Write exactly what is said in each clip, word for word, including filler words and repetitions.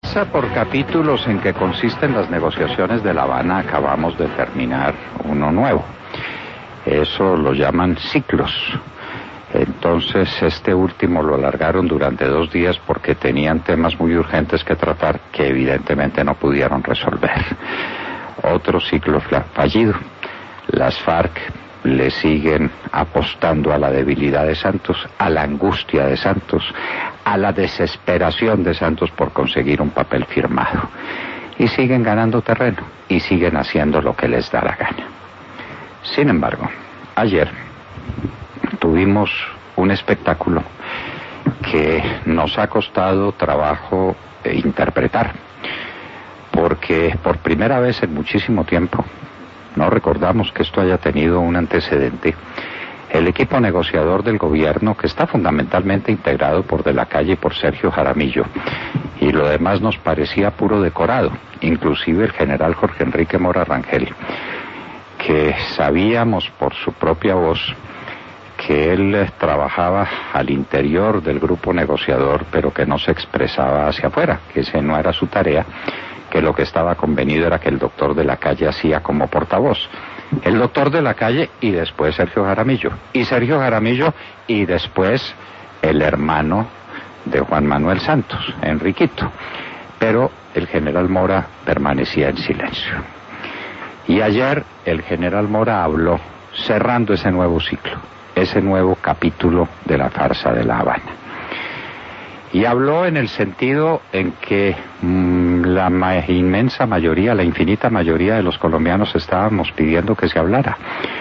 Por capítulos en que consisten las negociaciones de La Habana, acabamos de terminar uno nuevo. Eso lo llaman ciclos. Entonces este último lo alargaron durante dos días porque tenían temas muy urgentes que tratar que evidentemente no pudieron resolver. Otro ciclo fallido. Las FARC le siguen apostando a la debilidad de Santos, a la angustia de Santos, a la desesperación de Santos por conseguir un papel firmado. Y siguen ganando terreno, y siguen haciendo lo que les da la gana. Sin embargo, ayer tuvimos un espectáculo que nos ha costado trabajo interpretar, porque por primera vez en muchísimo tiempo, no recordamos que esto haya tenido un antecedente, el equipo negociador del gobierno, que está fundamentalmente integrado por De la Calle y por Sergio Jaramillo, y lo demás nos parecía puro decorado, inclusive el general Jorge Enrique Mora Rangel, que sabíamos por su propia voz que él trabajaba al interior del grupo negociador, pero que no se expresaba hacia afuera, que ese no era su tarea, que lo que estaba convenido era que el doctor De la Calle hacía como portavoz. El doctor De la Calle y después Sergio Jaramillo. Y Sergio Jaramillo y después el hermano de Juan Manuel Santos, Enriquito. Pero el general Mora permanecía en silencio. Y ayer el general Mora habló, cerrando ese nuevo ciclo, ese nuevo capítulo de la farsa de La Habana. Y habló en el sentido en que mmm, la ma inmensa mayoría, la infinita mayoría de los colombianos estábamos pidiendo que se hablara.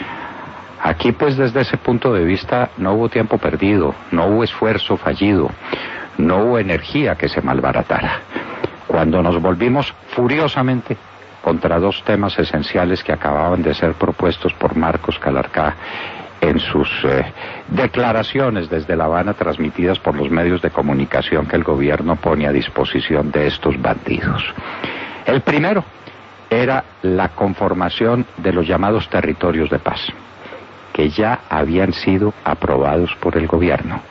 Aquí pues desde ese punto de vista no hubo tiempo perdido, no hubo esfuerzo fallido, no hubo energía que se malbaratara. Cuando nos volvimos furiosamente contra dos temas esenciales que acababan de ser propuestos por Marcos Calarcá en sus eh, declaraciones desde La Habana transmitidas por los medios de comunicación que el gobierno pone a disposición de estos bandidos. El primero era la conformación de los llamados territorios de paz, que ya habían sido aprobados por el gobierno.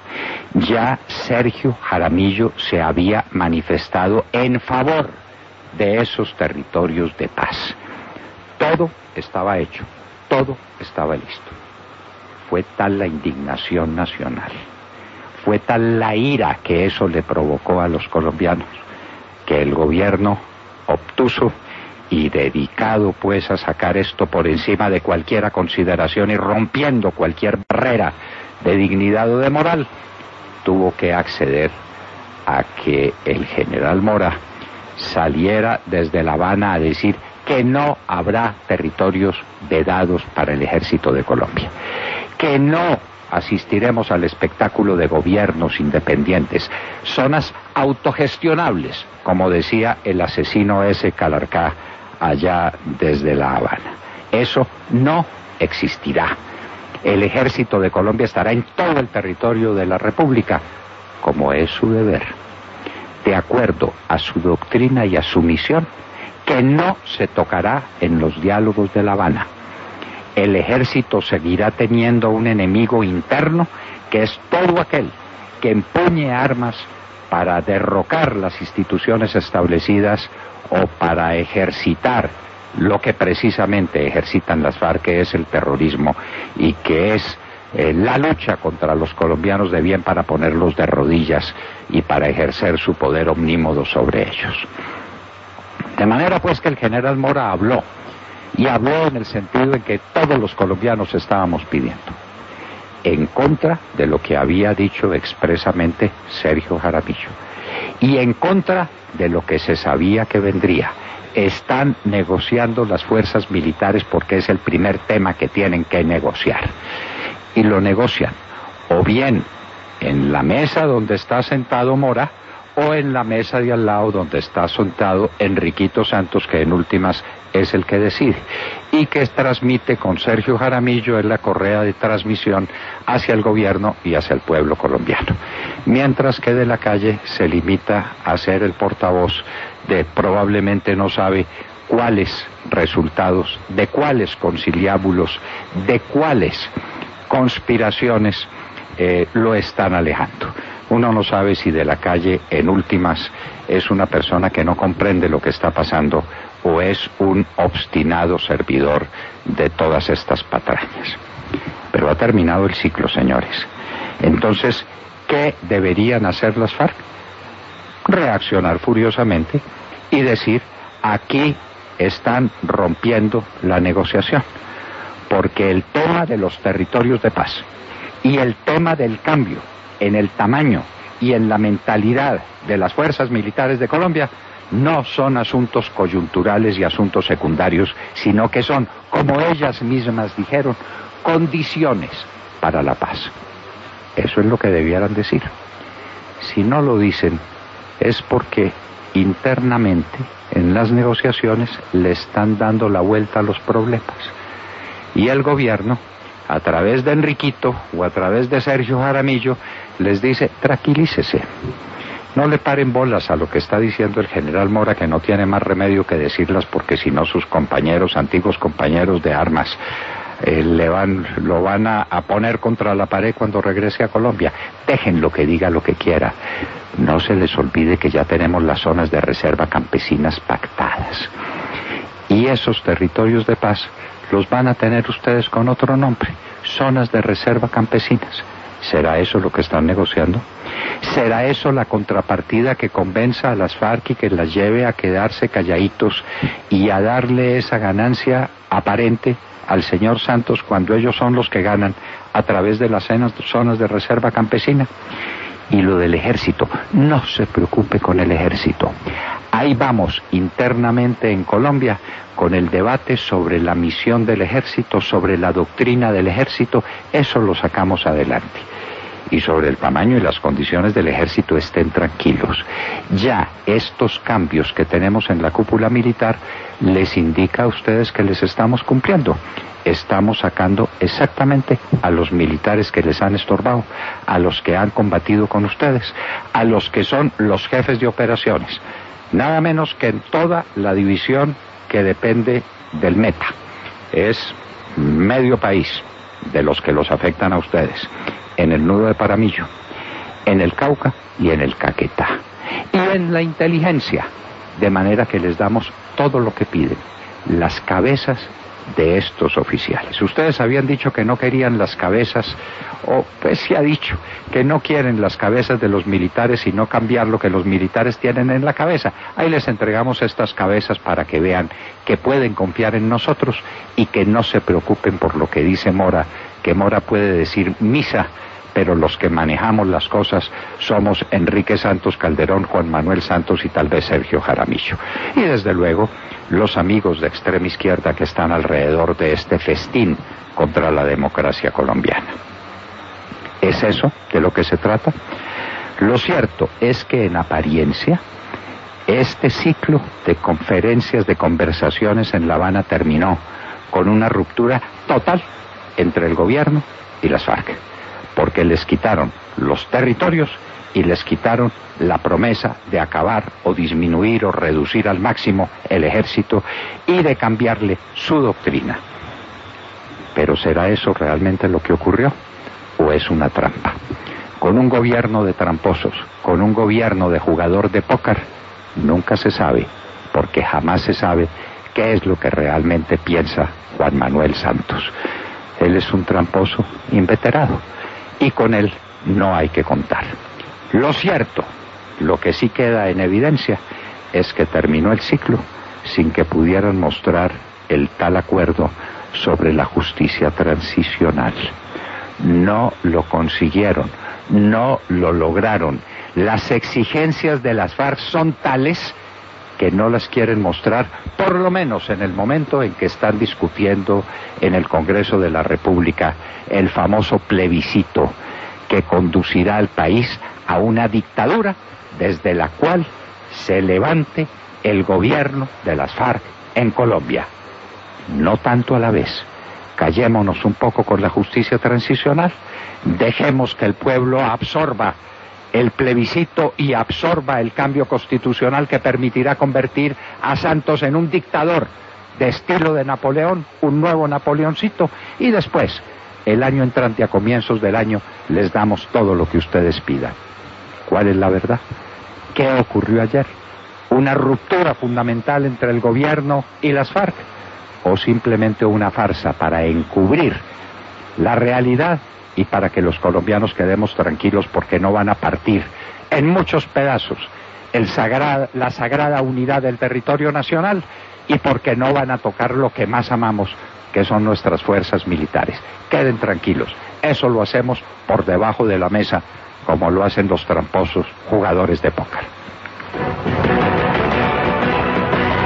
Ya Sergio Jaramillo se había manifestado en favor de esos territorios de paz. Todo estaba hecho, todo estaba listo. Fue tal la indignación nacional, fue tal la ira que eso le provocó a los colombianos, que el gobierno obtuso y dedicado pues a sacar esto por encima de cualquier consideración y rompiendo cualquier barrera de dignidad o de moral, tuvo que acceder a que el general Mora saliera desde La Habana a decir que no habrá territorios vedados para el ejército de Colombia, que no asistiremos al espectáculo de gobiernos independientes, zonas autogestionables, como decía el asesino ese Calarcá allá desde La Habana. Eso no existirá. El ejército de Colombia estará en todo el territorio de la República, como es su deber, de acuerdo a su doctrina y a su misión, que no se tocará en los diálogos de La Habana. El ejército seguirá teniendo un enemigo interno, que es todo aquel que empuñe armas para derrocar las instituciones establecidas o para ejercitar lo que precisamente ejercitan las FARC, que es el terrorismo y que es eh, la lucha contra los colombianos de bien para ponerlos de rodillas y para ejercer su poder omnímodo sobre ellos. De manera pues que el general Mora habló, y habló en el sentido en que todos los colombianos estábamos pidiendo, en contra de lo que había dicho expresamente Sergio Jaramillo, y en contra de lo que se sabía que vendría. Están negociando las fuerzas militares porque es el primer tema que tienen que negociar. Y lo negocian, o bien en la mesa donde está sentado Mora, o en la mesa de al lado donde está sentado Enriquito Santos, que en últimas es el que decide, y que transmite con Sergio Jaramillo en la correa de transmisión hacia el gobierno y hacia el pueblo colombiano. Mientras que De la Calle se limita a ser el portavoz de probablemente no sabe cuáles resultados, de cuáles conciliábulos, de cuáles conspiraciones eh, lo están alejando. Uno no sabe si de la calle, en últimas, es una persona que no comprende lo que está pasando o es un obstinado servidor de todas estas patrañas. Pero ha terminado el ciclo, señores. Entonces, ¿qué deberían hacer las FARC? Reaccionar furiosamente y decir, aquí están rompiendo la negociación, porque el tema de los territorios de paz y el tema del cambio en el tamaño y en la mentalidad de las fuerzas militares de Colombia no son asuntos coyunturales y asuntos secundarios, sino que son, como ellas mismas dijeron, condiciones para la paz. Eso es lo que debieran decir. Si no lo dicen, es porque internamente en las negociaciones le están dando la vuelta a los problemas. Y el gobierno, a través de Enriquito o a través de Sergio Jaramillo, les dice, tranquilícese. No le paren bolas a lo que está diciendo el general Mora, que no tiene más remedio que decirlas, porque si no sus compañeros, antiguos compañeros de armas, eh, le van, lo van a, a poner contra la pared cuando regrese a Colombia. Déjenlo que diga lo que quiera. No se les olvide que ya tenemos las zonas de reserva campesinas pactadas. Y esos territorios de paz los van a tener ustedes con otro nombre, zonas de reserva campesinas. ¿Será eso lo que están negociando? ¿Será eso la contrapartida que convenza a las FARC y que las lleve a quedarse calladitos y a darle esa ganancia aparente al señor Santos cuando ellos son los que ganan a través de las zonas de reserva campesina? Y lo del ejército, no se preocupe con el ejército. Ahí vamos internamente en Colombia con el debate sobre la misión del ejército, sobre la doctrina del ejército, eso lo sacamos adelante. Y sobre el tamaño y las condiciones del ejército, estén tranquilos. Ya estos cambios que tenemos en la cúpula militar les indica a ustedes que les estamos cumpliendo. Estamos sacando exactamente a los militares que les han estorbado, a los que han combatido con ustedes, a los que son los jefes de operaciones. Nada menos que en toda la división que depende del Meta. Es medio país de los que los afectan a ustedes. En el nudo de Paramillo, en el Cauca y en el Caquetá. Y en la inteligencia, de manera que les damos todo lo que piden, las cabezas de estos oficiales. Ustedes habían dicho que no querían las cabezas, o pues se ha dicho que no quieren las cabezas de los militares, sino cambiar lo que los militares tienen en la cabeza. Ahí les entregamos estas cabezas para que vean que pueden confiar en nosotros y que no se preocupen por lo que dice Mora, que Mora puede decir misa, pero los que manejamos las cosas somos Enrique Santos Calderón, Juan Manuel Santos y tal vez Sergio Jaramillo. Y desde luego, los amigos de extrema izquierda que están alrededor de este festín contra la democracia colombiana. ¿Es eso de lo que se trata? Lo cierto es que en apariencia, este ciclo de conferencias, de conversaciones en La Habana terminó con una ruptura total entre el gobierno y las FARC, porque les quitaron los territorios y les quitaron la promesa de acabar o disminuir o reducir al máximo el ejército y de cambiarle su doctrina. ¿Pero será eso realmente lo que ocurrió? ¿O es una trampa? Con un gobierno de tramposos, con un gobierno de jugador de póker, nunca se sabe, porque jamás se sabe qué es lo que realmente piensa Juan Manuel Santos. Él es un tramposo inveterado y con él no hay que contar. Lo cierto, lo que sí queda en evidencia, es que terminó el ciclo sin que pudieran mostrar el tal acuerdo sobre la justicia transicional. No lo consiguieron, no lo lograron. Las exigencias de las FARC son tales que no las quieren mostrar, por lo menos en el momento en que están discutiendo en el Congreso de la República el famoso plebiscito que conducirá al país a una dictadura desde la cual se levante el gobierno de las FARC en Colombia. No tanto a la vez. Callémonos un poco con la justicia transicional, dejemos que el pueblo absorba el plebiscito y absorba el cambio constitucional que permitirá convertir a Santos en un dictador de estilo de Napoleón, un nuevo Napoleoncito, y después, el año entrante, a comienzos del año, les damos todo lo que ustedes pidan. ¿Cuál es la verdad? ¿Qué ocurrió ayer? ¿Una ruptura fundamental entre el gobierno y las FARC? ¿O simplemente una farsa para encubrir la realidad y para que los colombianos quedemos tranquilos porque no van a partir en muchos pedazos el sagrada, la sagrada unidad del territorio nacional y porque no van a tocar lo que más amamos, que son nuestras fuerzas militares? Queden tranquilos, eso lo hacemos por debajo de la mesa, como lo hacen los tramposos jugadores de póker.